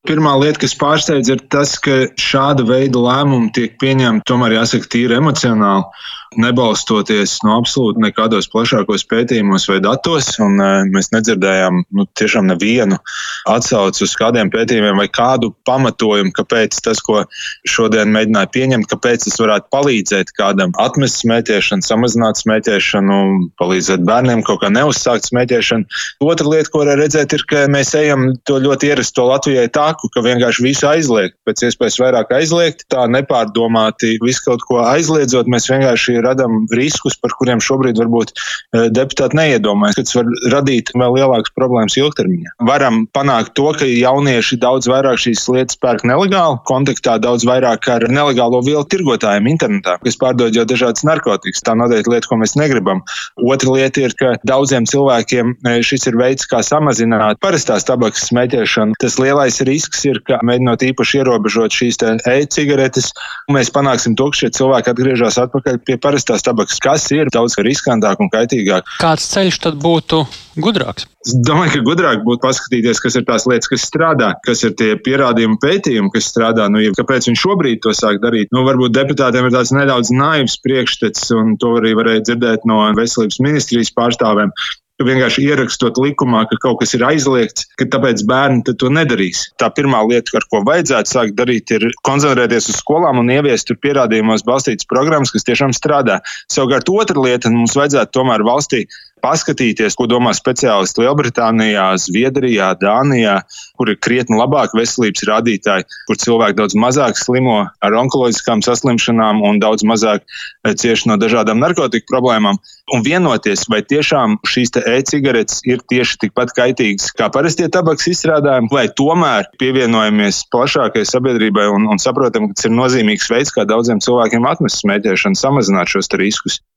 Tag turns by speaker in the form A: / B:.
A: Pirmā lieta, kas pārsteidz, ir tas, ka šāda veida lēmumi tiek pieņemti, tomēr jāsaka, tīri emocionāli, nebalstoties absolūti nekādos plašākos pētījumos vai datos. Un mēs nedzirdējām tiešām nevienu atsauci uz kādiem pētījumiem vai kādu pamatojumu, kāpēc tas, ko šodien mēģināja pieņemt, kāpēc tas varētu palīdzēt kādam atmest smēķēšanu, samazināt smēķēšanu, palīdzēt bērniem kaut kā neuzsākt smēķēšanu. Otra lieta, ko var redzēt, ir, ka mēs ejam to ļoti ierasto Latvijai tāku, ka vienkārši visu aizliegt, pēc iespējas vairāk aizliegt, tā nepārdomāti visu kaut ko aizliedzot, mēs vienkārši radam riskus, par kuriem šobrīd varbūt deputāti neiedomājas, ka tas var radīt vēl lielākas problēmas ilgtermiņā. Varam panākt to, ka jaunieši daudz vairāk šīs lietas pērk nelegāli, kontaktā daudz vairāk ar nelegālo vielu tirgotājiem internetā, kas pārdod jau dažādas narkotikas. Tā noteikti lieta, ko mēs negribam. Otra lieta ir, ka daudziem cilvēkiem šis ir veids, kā samazināt parastās tabakas smēķēšanu. Tas lielais risks ir, ka mēģinot īpaši ierobežot šīs e-cigaretes, mēs panāksim to, ka šie cilvēki atgriežas atpakaļ pie parastās tabakas, kas ir daudz riskantāk un kaitīgāk.
B: Kāds ceļš tad būtu gudrāks?
A: Es domāju, ka gudrāk būtu paskatīties, kas ir tās lietas, kas strādā, kas ir tie pierādījumi pētījumi, kas strādā. Kāpēc viņi šobrīd to sāk darīt? Varbūt deputātiem ir tāds nedaudz naivs priekšstats, un to arī varēja dzirdēt no veselības ministrijas pārstāvēm. Ka vienkārši ierakstot likumā, ka kaut kas ir aizliegts, ka tāpēc bērni to nedarīs. Tā pirmā lieta, ar ko vajadzētu sākt darīt, ir koncentrēties uz skolām un ieviest tur pierādījumos balstītas programmas, kas tiešām strādā. Savukārt otra lieta, mums vajadzētu tomēr valstī paskatīties, ko domā speciālisti Lielbritānijā, Zviedrijā, Dānijā, kur ir krietni labāki veselības rādītāji, kur cilvēki daudz mazāk slimo ar onkoloģiskām saslimšanām un daudz mazāk cieši no dažādām narkotiku problēmām. Un vienoties, vai tiešām šīs e-cigaretes ir tieši tikpat kaitīgas kā parastie tabakas izstrādājumi, vai tomēr pievienojamies plašākai sabiedrībai un saprotam, ka tas ir nozīmīgs veids, kā daudziem cilvēkiem atmest smēķēšanu, samazināt šos riskus.